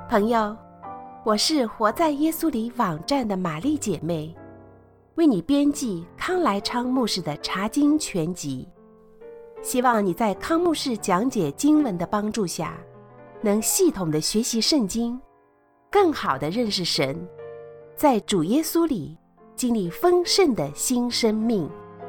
朋友，我是活在耶稣里网站的玛丽姐妹，为你编辑康来昌牧师的查经全集，希望你在康牧师讲解经文的帮助下，能系统的学习圣经，更好的认识神，在主耶稣里经历丰盛的新生命。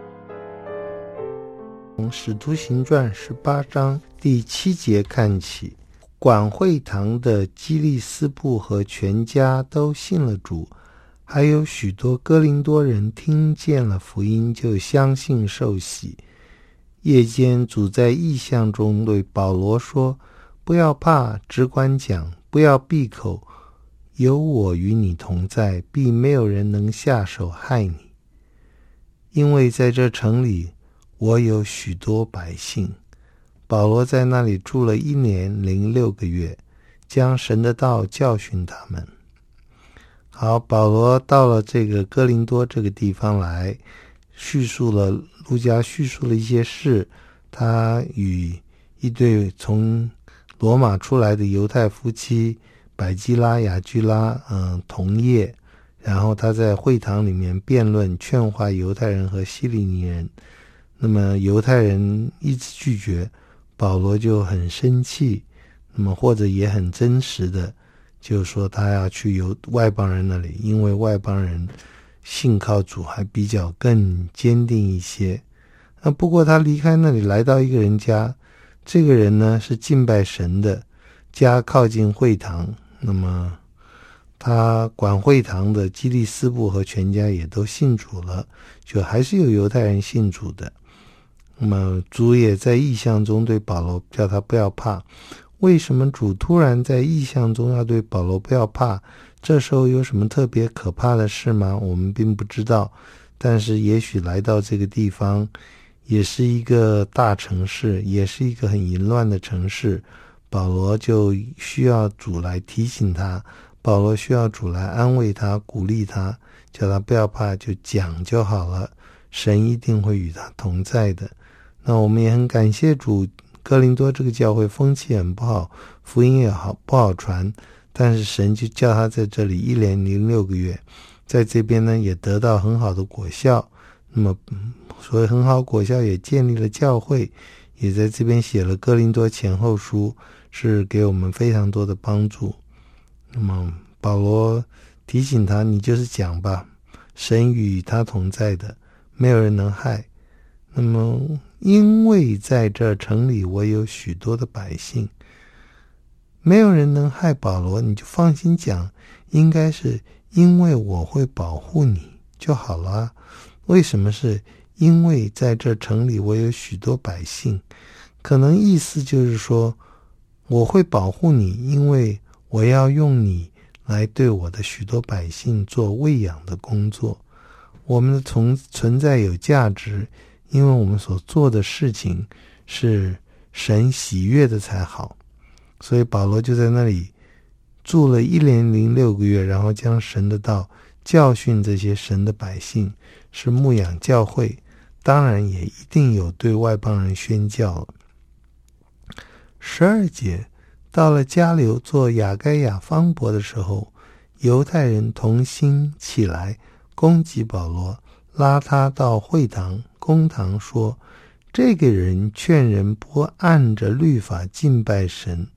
从使徒行传18章第7节看起，管会堂的基利斯布和全家都信了主，还有许多哥林多人听见了福音，就相信受洗。夜间主在异象中对保罗说，不要怕，只管讲，不要闭口，有我与你同在，必没有人能下手害你。因为在这城里我有许多百姓。保罗在那里住了1年06个月，将神的道教训他们。好，保罗到了这个哥林多这个地方来，路加叙述了一些事，他与一对从罗马出来的犹太夫妻百基拉、雅居拉同业，然后他在会堂里面辩论劝化犹太人和希利尼人。那么犹太人一直拒绝，保罗就很生气，那么或者也很真实的就说他要去外邦人那里，因为外邦人信靠主还比较更坚定一些。不过他离开那里来到一个人家，这个人呢是敬拜神的，家靠近会堂，那么他管会堂的基利斯布和全家也都信主了，就还是有犹太人信主的。那么主也在异象中对保罗叫他不要怕。为什么主突然在异象中要对保罗不要怕？这时候有什么特别可怕的事吗？我们并不知道，但是也许来到这个地方也是一个大城市，也是一个很淫乱的城市，保罗就需要主来提醒他，保罗需要主来安慰他，鼓励他，叫他不要怕，就讲就好了，神一定会与他同在的。那我们也很感谢主，哥林多这个教会风气很不好，福音也不好传，但是神就叫他在这里1年06个月，在这边呢也得到很好的果效。那么所以很好果效也建立了教会，也在这边写了哥林多前后书，是给我们非常多的帮助。那么保罗提醒他，你就是讲吧，神与他同在的，没有人能害。那么因为在这城里我有许多的百姓，没有人能害保罗，你就放心讲，应该是因为我会保护你就好了啊。为什么是因为在这城里我有许多百姓？可能意思就是说，我会保护你，因为我要用你来对我的许多百姓做喂养的工作。我们的存在有价值，因为我们所做的事情是神喜悦的才好。所以保罗就在那里住了1年06个月，然后将神的道教训这些神的百姓，是牧养教会，当然也一定有对外邦人宣教了。12节，到了迦流做亚该亚方伯的时候，犹太人同心起来攻击保罗，拉他到会堂公堂说，这个人劝人不按着律法敬拜神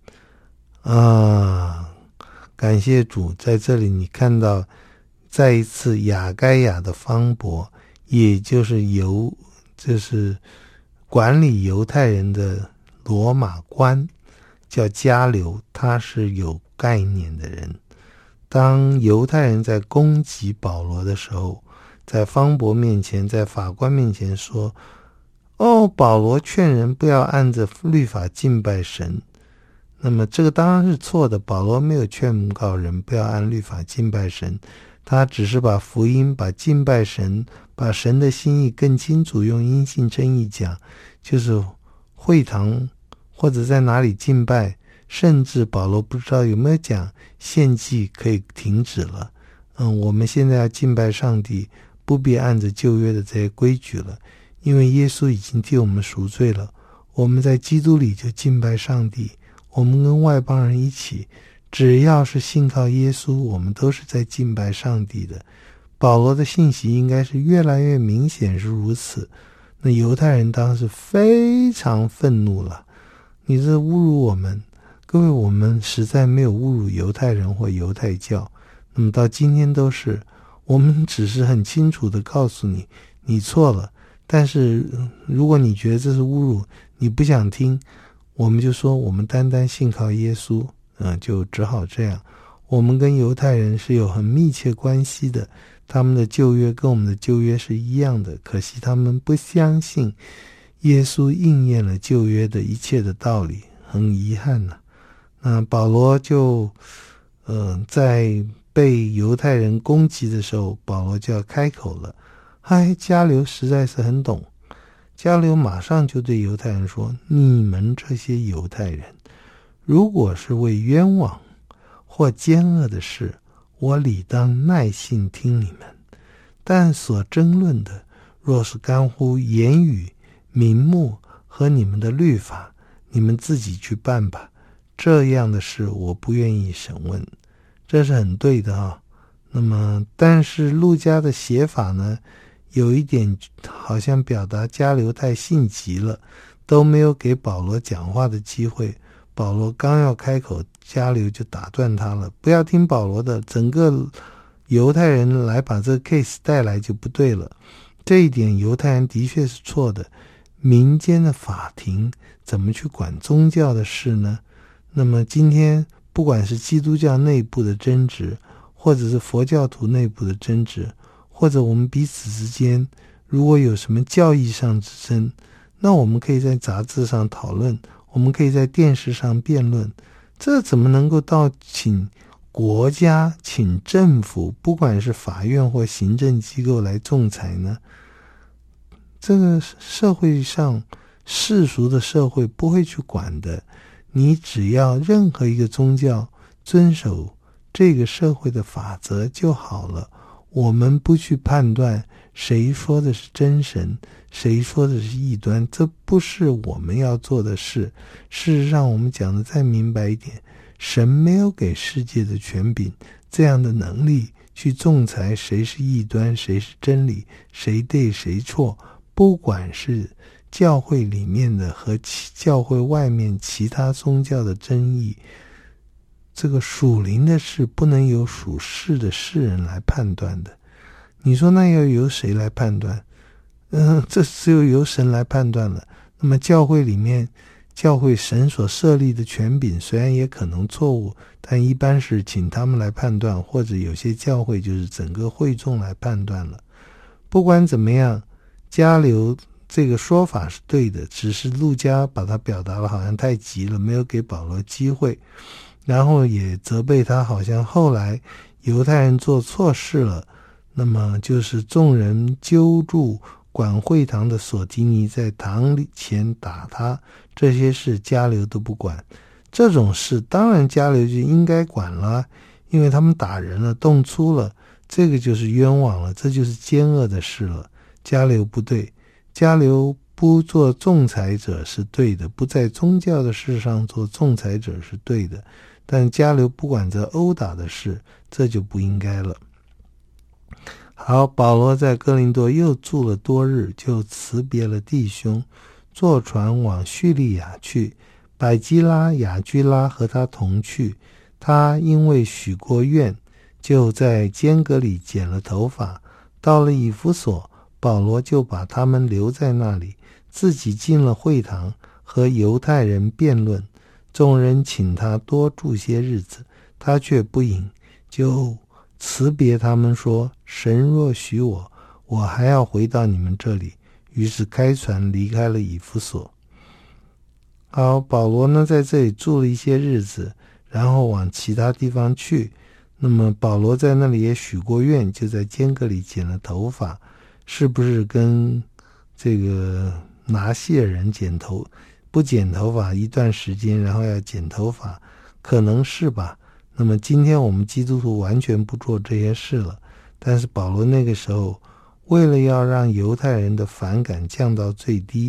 感谢主，在这里你看到再一次亚该亚的方伯，也就是管理犹太人的罗马官，叫迦流，他是有概念的人。当犹太人在攻击保罗的时候，在方伯面前，在法官面前说，保罗劝人不要按着律法敬拜神。那么这个当然是错的，保罗没有劝告人不要按律法敬拜神，他只是把福音，把敬拜神，把神的心意更清楚用因信称义讲，就是会堂或者在哪里敬拜，甚至保罗不知道有没有讲献祭可以停止了。我们现在要敬拜上帝，不必按着旧约的这些规矩了，因为耶稣已经替我们赎罪了，我们在基督里就敬拜上帝，我们跟外邦人一起只要是信靠耶稣，我们都是在敬拜上帝的。保罗的信息应该是越来越明显是如此。那犹太人当时非常愤怒了，你这侮辱我们。各位，我们实在没有侮辱犹太人或犹太教，那么到今天都是，我们只是很清楚地告诉你，你错了。但是如果你觉得这是侮辱，你不想听，我们就说我们单单信靠耶稣，就只好这样。我们跟犹太人是有很密切关系的，他们的旧约跟我们的旧约是一样的，可惜他们不相信耶稣应验了旧约的一切的道理，很遗憾呢。那保罗就在被犹太人攻击的时候，保罗就要开口了。迦流实在是很懂，迦流马上就对犹太人说，你们这些犹太人，如果是为冤枉或奸恶的事，我理当耐心听你们，但所争论的若是干乎言语、名目和你们的律法，你们自己去办吧，这样的事我不愿意审问。这是很对的啊。那么但是路加的写法呢，有一点好像表达迦流太性急了，都没有给保罗讲话的机会。保罗刚要开口，迦流就打断他了，不要听保罗的，整个犹太人来把这个 case 带来就不对了。这一点犹太人的确是错的，民间的法庭怎么去管宗教的事呢？那么今天不管是基督教内部的争执，或者是佛教徒内部的争执，或者我们彼此之间如果有什么教义上之争，那我们可以在杂志上讨论，我们可以在电视上辩论，这怎么能够到请国家、请政府，不管是法院或行政机构来仲裁呢？这个社会上世俗的社会不会去管的，你只要任何一个宗教遵守这个社会的法则就好了。我们不去判断谁说的是真神，谁说的是异端，这不是我们要做的事。事实上，我们讲的再明白一点，神没有给世界的权柄这样的能力去仲裁谁是异端，谁是真理，谁对谁错。不管是教会里面的和教会外面其他宗教的争议，这个属灵的事不能由属世的世人来判断的。你说那要由谁来判断？这只有由神来判断了。那么教会里面，教会神所设立的权柄虽然也可能错误，但一般是请他们来判断，或者有些教会就是整个会众来判断了。不管怎么样，迦流这个说法是对的，只是路加把它表达了好像太急了，没有给保罗机会，然后也责备他好像后来犹太人做错事了，那么就是众人揪住管会堂的所提尼在堂前打他，这些事迦流都不管。这种事当然迦流就应该管了，因为他们打人了，动粗了，这个就是冤枉了，这就是奸恶的事了。迦流不对，迦流不做仲裁者是对的，不在宗教的事上做仲裁者是对的，但迦流不管这殴打的事，这就不应该了。好，保罗在哥林多又住了多日，就辞别了弟兄，坐船往叙利亚去。百基拉、雅居拉和他同去。他因为许过愿，就在间隔里剪了头发。到了以弗所，保罗就把他们留在那里，自己进了会堂，和犹太人辩论。众人请他多住些日子，他却不应，就辞别他们说，神若许我，我还要回到你们这里。于是开船离开了以弗所。好，保罗呢在这里住了一些日子，然后往其他地方去。那么保罗在那里也许过愿，就在间隔里剪了头发，是不是跟这个拿细尔人不剪头发一段时间，然后要剪头发，可能是吧。那么今天我们基督徒完全不做这些事了，但是保罗那个时候为了要让犹太人的反感降到最低，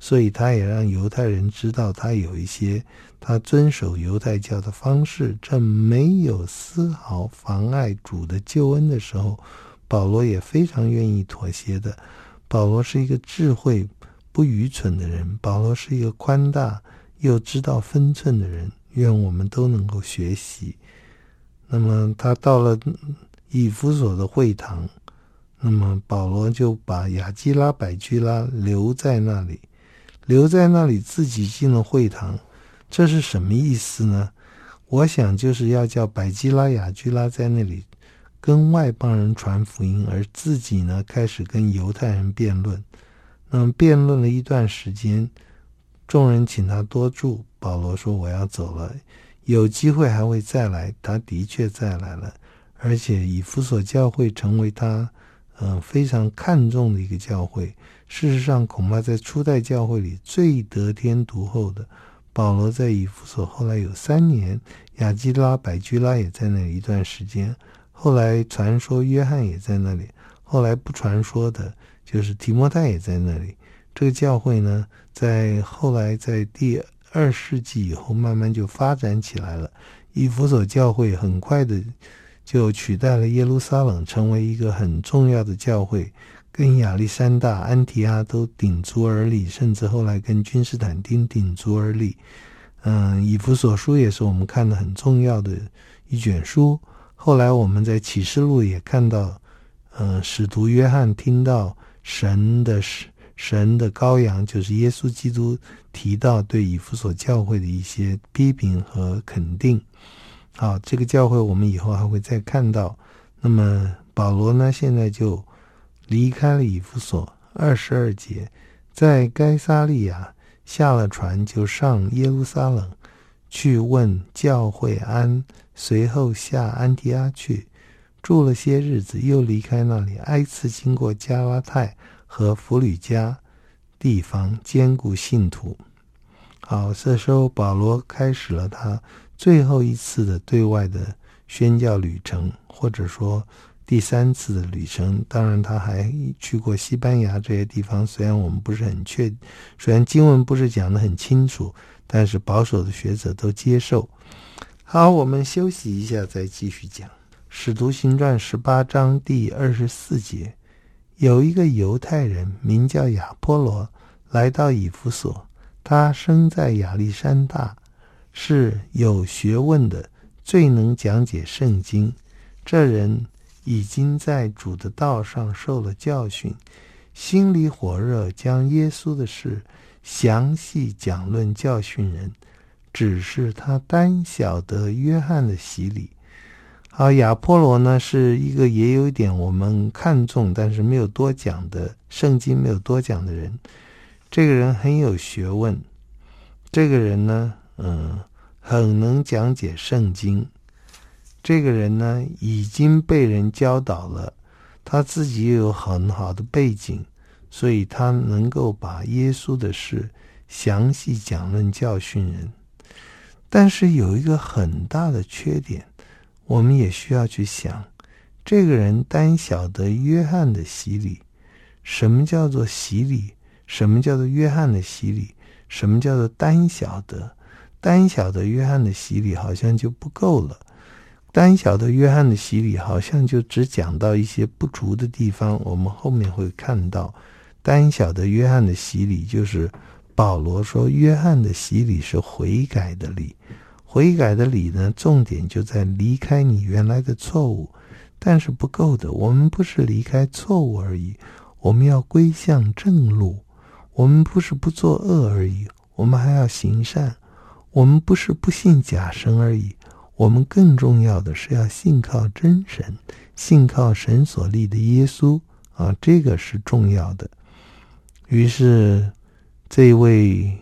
所以他也让犹太人知道他有一些他遵守犹太教的方式，这没有丝毫妨碍主的救恩的时候，保罗也非常愿意妥协的。保罗是一个智慧不愚蠢的人，保罗是一个宽大又知道分寸的人，愿我们都能够学习。那么他到了以弗所的会堂，那么保罗就把亚基拉、百基拉留在那里自己进了会堂。这是什么意思呢？我想就是要叫百基拉、亚基拉在那里跟外邦人传福音，而自己呢开始跟犹太人辩论。那么辩论了一段时间，众人请他多住，保罗说我要走了，有机会还会再来。他的确再来了，而且以弗所教会成为他非常看重的一个教会。事实上恐怕在初代教会里最得天独厚的，保罗在以弗所后来有3年，亚基拉、百基拉也在那里一段时间，后来传说约翰也在那里，后来不传说的就是提摩太也在那里。这个教会呢，后来在第2世纪以后慢慢就发展起来了。以弗所教会很快的就取代了耶路撒冷，成为一个很重要的教会，跟亚历山大、安提阿都鼎足而立，甚至后来跟君士坦丁鼎足而立。以弗所书也是我们看的很重要的一卷书。后来我们在启示录也看到使徒约翰听到神的羔羊，就是耶稣基督，提到对以弗所教会的一些批评和肯定。好，这个教会我们以后还会再看到。那么保罗呢，现在就离开了以弗所。22节，在该撒利亚下了船，就上耶路撒冷去问教会安，随后下安提阿去，住了些日子，又离开那里，挨次经过加拉太和弗吕家地方，兼顾信徒。好，这时候保罗开始了他最后一次的对外的宣教旅程，或者说第3次的旅程。当然他还去过西班牙这些地方，虽然我们不是很确定，虽然经文不是讲得很清楚，但是保守的学者都接受。好，我们休息一下再继续讲。使徒行传18章第24节，有一个犹太人名叫亚波罗，来到以弗所，他生在亚历山大，是有学问的，最能讲解圣经。这人已经在主的道上受了教训，心里火热，将耶稣的事详细讲论教训人，只是他单晓得约翰的洗礼。好，亚波罗呢是一个也有一点我们看重但是没有多讲的，圣经没有多讲的人。这个人很有学问，这个人呢很能讲解圣经。这个人呢已经被人教导了，他自己也有很好的背景，所以他能够把耶稣的事详细讲论教训人。但是有一个很大的缺点，我们也需要去想，这个人单晓得约翰的洗礼。什么叫做洗礼？什么叫做约翰的洗礼？什么叫做单晓得？单晓得约翰的洗礼好像就不够了，单晓得约翰的洗礼好像就只讲到一些不足的地方。我们后面会看到，单晓得约翰的洗礼就是保罗说约翰的洗礼是悔改的礼。悔改的礼呢，重点就在离开你原来的错误。但是不够的，我们不是离开错误而已，我们要归向正路。我们不是不作恶而已，我们还要行善。我们不是不信假神而已，我们更重要的是要信靠真神，信靠神所立的耶稣啊，这个是重要的。于是这位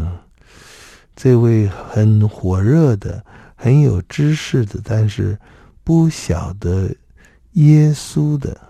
很火热的，很有知识的，但是不晓得耶稣的，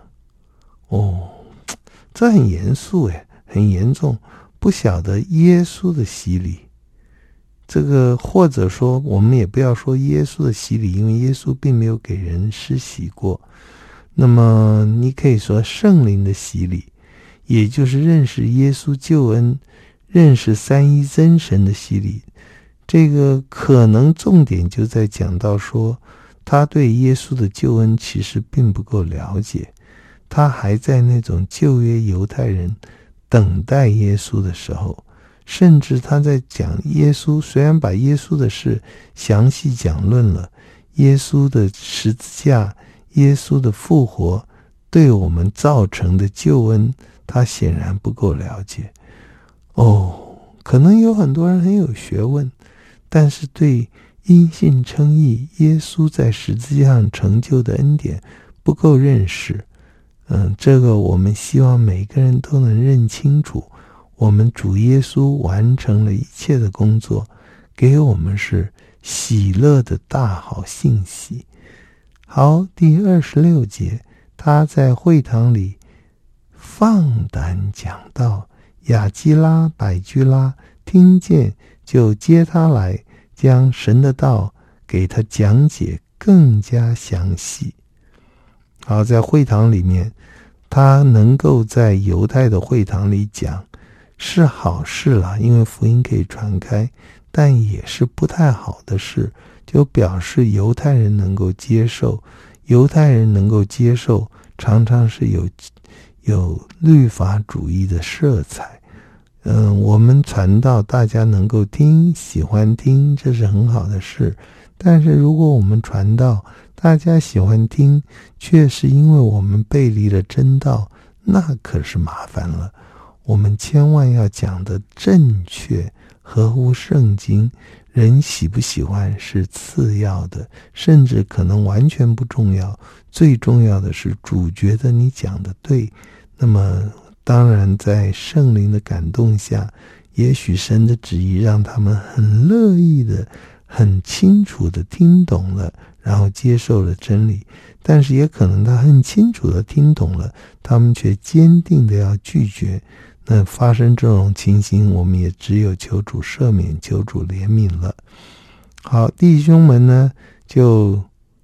这很严肃很严重，不晓得耶稣的洗礼。这个或者说我们也不要说耶稣的洗礼，因为耶稣并没有给人施洗过。那么你可以说圣灵的洗礼，也就是认识耶稣救恩， 认识三一真神的洗礼。这个可能重点就在讲到说，他对耶稣的救恩其实并不够了解，他还在那种旧约犹太人等待耶稣的时候，甚至他在讲耶稣，虽然把耶稣的事详细讲论了，耶稣的十字架，耶稣的复活对我们造成的救恩，他显然不够了解。可能有很多人很有学问，但是对因信称义，耶稣在十字架上成就的恩典不够认识。这个我们希望每个人都能认清楚，我们主耶稣完成了一切的工作，给我们是喜乐的大好信息。好，第26节，他在会堂里放胆讲道，雅基拉、百居拉听见，就接他来，将神的道给他讲解更加详细。好，在会堂里面，他能够在犹太的会堂里讲是好事了，因为福音可以传开，但也是不太好的事，就表示犹太人能够接受，常常是有律法主义的色彩。我们传道大家能够听，喜欢听，这是很好的事，但是如果我们传道大家喜欢听，却是因为我们背离了真道，那可是麻烦了。我们千万要讲的正确，合乎圣经，人喜不喜欢是次要的，甚至可能完全不重要，最重要的是主觉得你讲的对。那么当然在圣灵的感动下，也许神的旨意让他们很乐意的，很清楚的听懂了，然后接受了真理，但是也可能他很清楚的听懂了，他们却坚定的要拒绝。那发生这种情形，我们也只有求主赦免，求主怜悯了。好，弟兄们呢，就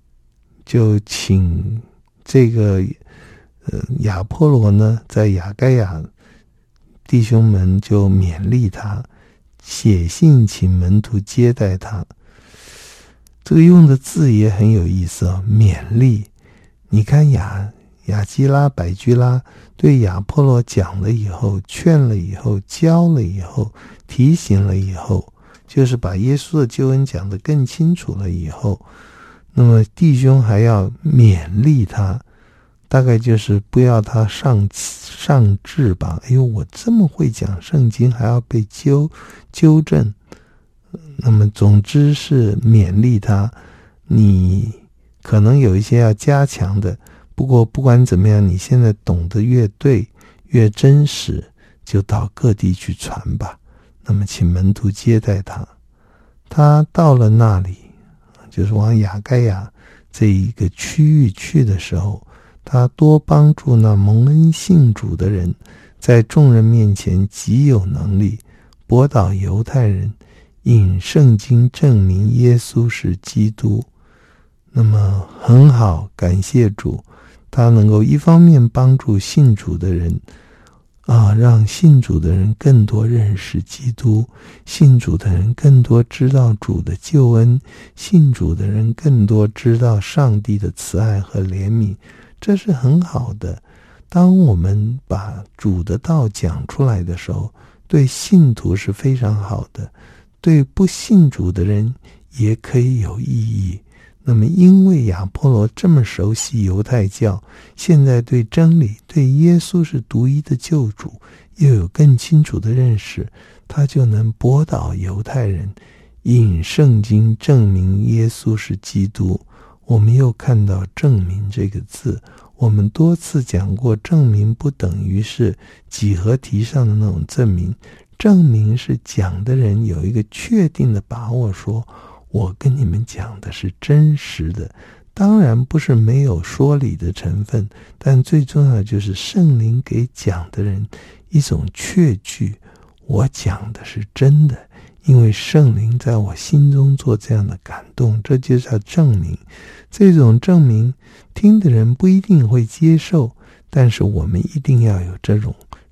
请这个亚波罗呢，在亚该亚，弟兄们就勉励他，写信请门徒接待他。这个用的字也很有意思勉励。你看雅基拉、百居拉对亚波罗讲了以后，劝了以后，教了以后，提醒了以后，就是把耶稣的救恩讲得更清楚了以后，那么弟兄还要勉励他，大概就是不要他上智吧，我这么会讲圣经还要被纠正。那么总之是勉励他，你可能有一些要加强的，不过不管怎么样，你现在懂得越对越真实，就到各地去传吧。那么请门徒接待他。他到了那里，就是往亚该亚这一个区域去的时候，他多帮助那蒙恩信主的人，在众人面前极有能力，驳倒犹太人，引圣经证明耶稣是基督。那么很好，感谢主，他能够一方面帮助信主的人让信主的人更多认识基督，信主的人更多知道主的救恩，信主的人更多知道上帝的慈爱和怜悯，这是很好的。当我们把主的道讲出来的时候，对信徒是非常好的，对不信主的人也可以有意义。那么因为亚波罗这么熟悉犹太教，现在对真理，对耶稣是独一的救主又有更清楚的认识，他就能驳倒犹太人，引圣经证明耶稣是基督。我们又看到证明这个字，我们多次讲过，证明不等于是几何题上的那种证明，证明是讲的人有一个确定的把握，说我跟你们讲的是真实的，当然不是没有说理的成分，但最重要的就是圣灵给讲的人一种确据，我讲的是真的，因为圣灵在我心中做这样的感动，这就叫证明。这种证明听的人不一定会接受，但是我们一定要有这种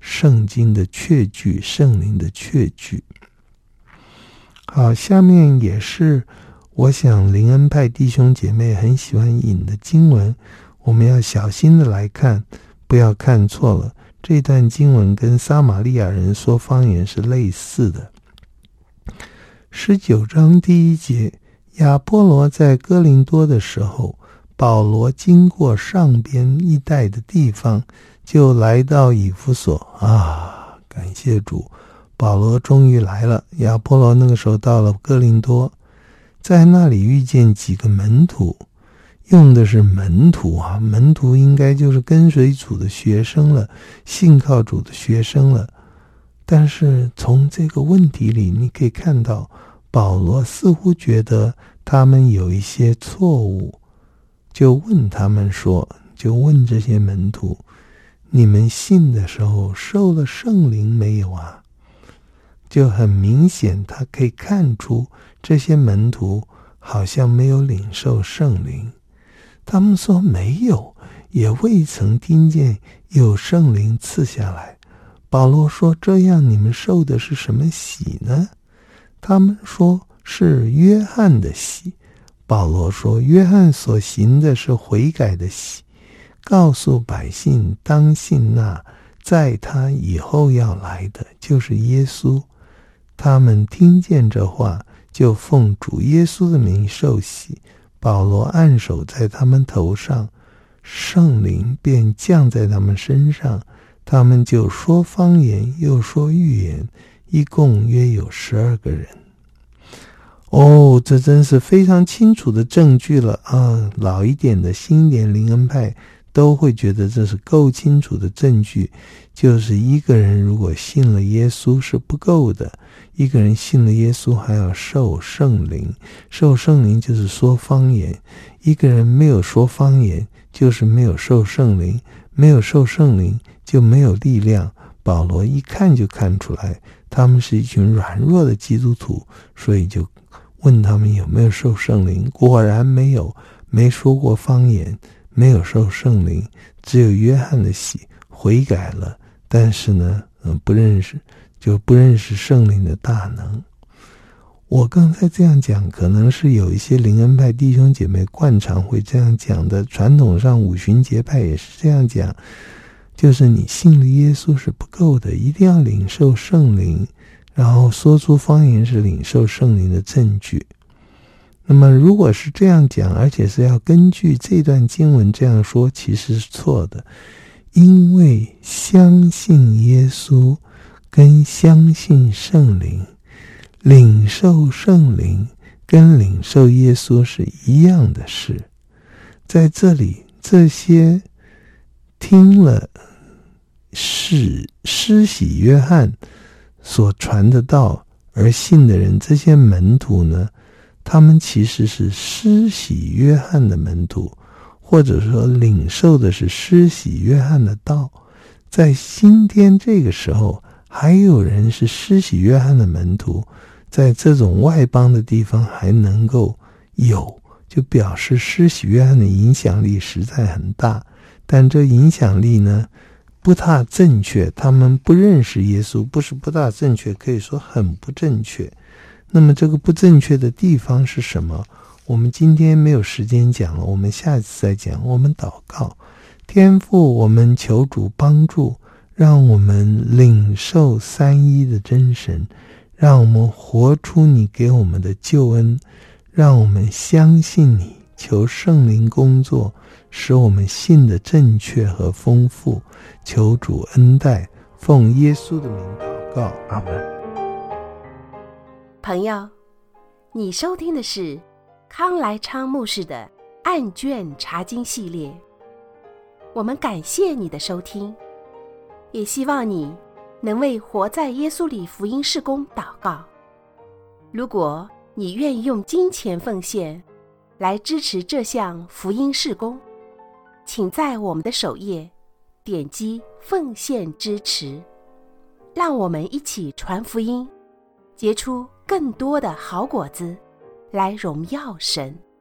圣经的确据，圣灵的确据。好，下面也是我想灵恩派弟兄姐妹很喜欢引的经文，我们要小心的来看，不要看错了。这段经文跟撒玛利亚人说方言是类似的。19章第1节，亚波罗在哥林多的时候，保罗经过上边一带的地方，就来到以弗所。感谢主，保罗终于来了。亚波罗那个时候到了哥林多，在那里遇见几个门徒，用的是门徒门徒应该就是跟随主的学生了，信靠主的学生了。但是从这个问题里你可以看到，保罗似乎觉得他们有一些错误，就问他们说，就问这些门徒，你们信的时候受了圣灵没有啊？就很明显他可以看出这些门徒好像没有领受圣灵。他们说没有，也未曾听见有圣灵赐下来。保罗说，这样你们受的是什么洗呢？他们说是约翰的洗。保罗说，约翰所行的是悔改的洗，告诉百姓当信那在他以后要来的，就是耶稣。他们听见这话，就奉主耶稣的名受洗。保罗按手在他们头上，圣灵便降在他们身上，他们就说方言，又说预言，一共约有12个人。这真是非常清楚的证据了老一点的新一点灵恩派都会觉得这是够清楚的证据，就是一个人如果信了耶稣是不够的，一个人信了耶稣还要受圣灵，受圣灵就是说方言，一个人没有说方言就是没有受圣灵，没有受圣灵就没有力量。保罗一看就看出来他们是一群软弱的基督徒，所以就问他们有没有受圣灵，果然没有，没说过方言，没有受圣灵，只有约翰的洗，悔改了，但是呢不认识圣灵的大能。我刚才这样讲，可能是有一些灵恩派弟兄姐妹惯常会这样讲的，传统上五旬节派也是这样讲，就是你信了耶稣是不够的，一定要领受圣灵，然后说出方言是领受圣灵的证据。那么如果是这样讲，而且是要根据这段经文这样说，其实是错的。因为相信耶稣跟相信圣灵，领受圣灵跟领受耶稣是一样的事。在这里，这些听了施洗约翰所传的道而信的人，这些门徒呢，他们其实是施洗约翰的门徒，或者说领受的是施洗约翰的道。在今天这个时候，还有人是施洗约翰的门徒，在这种外邦的地方还能够有，就表示施洗约翰的影响力实在很大。但这影响力呢不大正确，他们不认识耶稣，不是不大正确，可以说很不正确。那么这个不正确的地方是什么？我们今天没有时间讲了，我们下次再讲。我们祷告，天父，我们求主帮助，让我们领受三一的真神，让我们活出你给我们的救恩，让我们相信你，求圣灵工作，使我们信的正确和丰富。求主恩待，奉耶稣的名祷告，阿们。 朋友，你收听的是康来昌牧师的案卷查经系列，我们感谢你的收听，也希望你能为活在耶稣里福音事工祷告。如果你愿意用金钱奉献来支持这项福音事工，请在我们的首页点击奉献支持，让我们一起传福音，结出更多的好果子，来荣耀神。